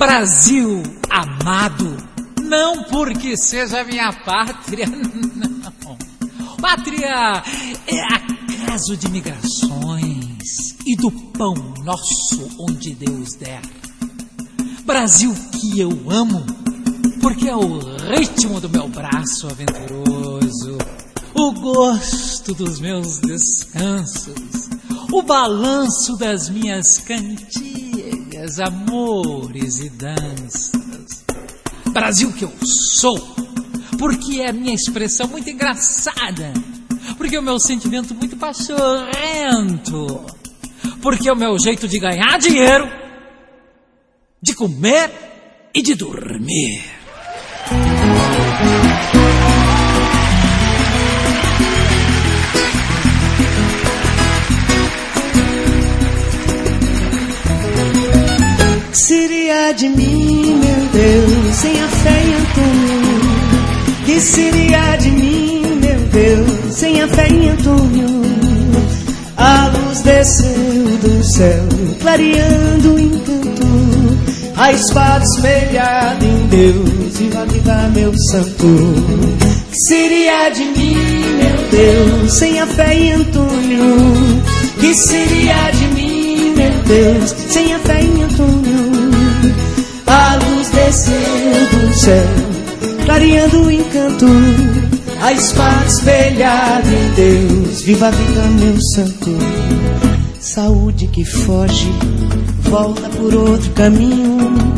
Brasil amado, não porque seja minha pátria, não. Pátria é acaso de migrações e do pão nosso onde Deus der. Brasil que eu amo, porque é o ritmo do meu braço aventuroso, o gosto dos meus descansos, o balanço das minhas cantigas, amores e danças. Brasil que eu sou, porque é a minha expressão muito engraçada, porque é o meu sentimento muito pachorrento, porque é o meu jeito de ganhar dinheiro, de comer e de dormir. Que seria de mim, meu Deus, sem a fé em Antônio? Que seria de mim, meu Deus, sem a fé em Antônio? A luz desceu do céu, clareando o encanto, a espada espelhada em Deus, viva, viva, meu santo. Que seria de mim, meu Deus, sem a fé em Antônio? Que seria de mim, meu Deus, sem a fé em Antônio? A luz desceu do céu, clareando o encanto, a espada espelhada em Deus, viva, viva, meu santo. Saúde que foge, volta por outro caminho,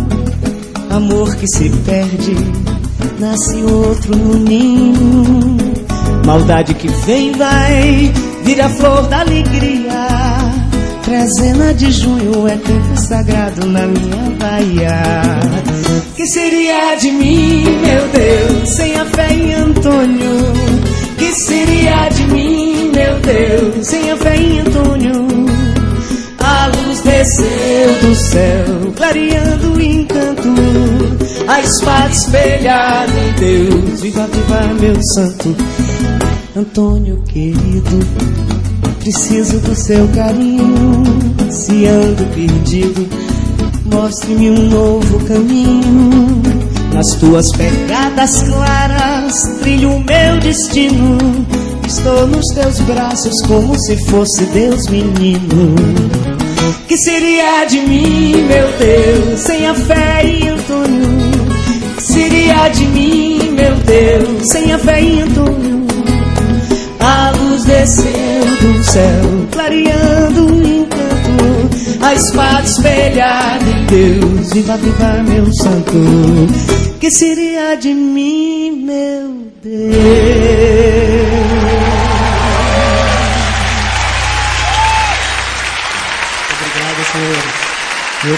amor que se perde, nasce outro no ninho. Maldade que vem e vai, vira flor da alegria. Trezena de junho é tempo sagrado na minha Bahia. Que seria de mim, meu Deus, sem a fé em Antônio? Que seria de mim, meu Deus, sem a fé em Antônio? A luz desceu do céu, clareando o encanto, a espada espelhada em Deus, viva, viva, meu santo. Antônio querido, preciso do seu carinho. Se ando perdido, mostre-me um novo caminho. Nas tuas pegadas claras trilho o meu destino. Estou nos teus braços como se fosse Deus menino. Que seria de mim, meu Deus, sem a fé em Antônio? Que seria de mim, meu Deus, sem a fé em Antônio? A luz desceu do céu, clareando o encanto, a espada espelhada em Deus, viva, viva, meu santo. Que seria de mim, meu Deus?